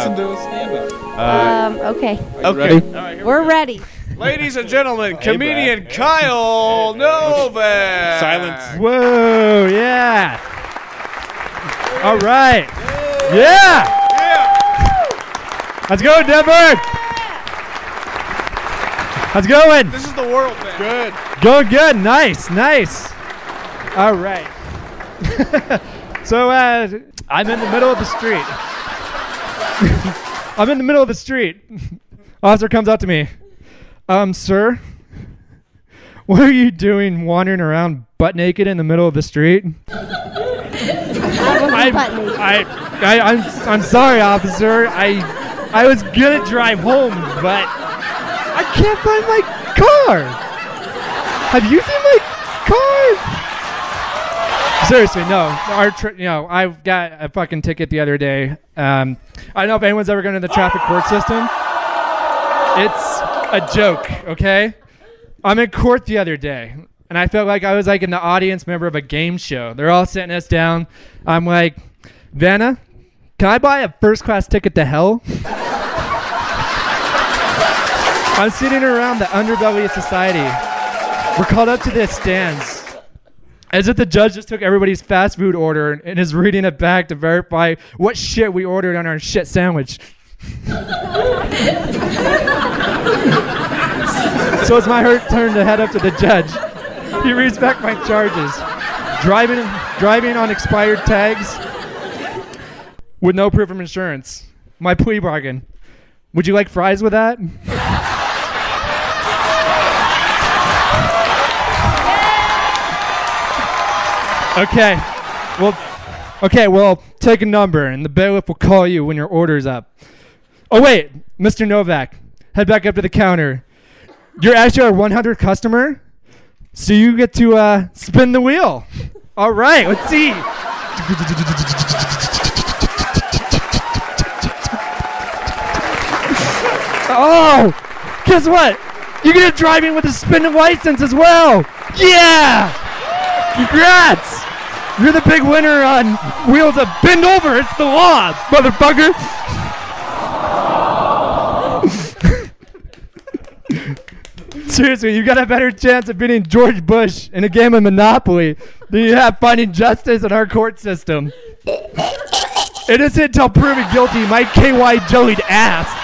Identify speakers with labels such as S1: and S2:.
S1: listen to a stand-up.
S2: Okay.
S3: Okay.
S1: All right, here
S2: We're ready.
S1: Ladies and gentlemen, comedian Kyle Novak.
S3: Silence.
S4: Whoa, yeah. All right. Yeah. Let's go, Denver. How's it going?
S1: This is the world, man.
S3: Good.
S4: Going good. Nice, nice. All right. So I'm in the middle of the street. I'm in the middle of the street. Officer comes up to me. Sir, what are you doing wandering around butt naked in the middle of the street? I'm sorry, officer. I was gonna drive home, but I can't find my car. Have you seen my car? Seriously, no. I've got a fucking ticket the other day. I don't know if anyone's ever gone to the traffic court system. It's a joke, okay? I'm in court the other day, and I felt like I was like an audience member of a game show. They're all sitting us down. I'm like, Vanna, can I buy a first-class ticket to hell? I'm sitting around the underbelly of society. We're called up to the stands. As if the judge just took everybody's fast food order and is reading it back to verify what shit we ordered on our shit sandwich. So it's my turn to head up to the judge. He reads back my charges. Driving on expired tags with no proof of insurance. My plea bargain. Would you like fries with that? Okay, well, take a number, and the bailiff will call you when your order's up. Oh, wait, Mr. Novak, head back up to the counter. You're actually our 100th customer, so you get to spin the wheel. All right, let's see. Oh, guess what? You get to drive in with a spinning license as well. Yeah! Congrats! You're the big winner on Wheels of Bend Over. It's the law, motherfucker. Seriously, you got a better chance of beating George Bush in a game of Monopoly than you have finding justice in our court system. Innocent until proven guilty, my KY jellied ass.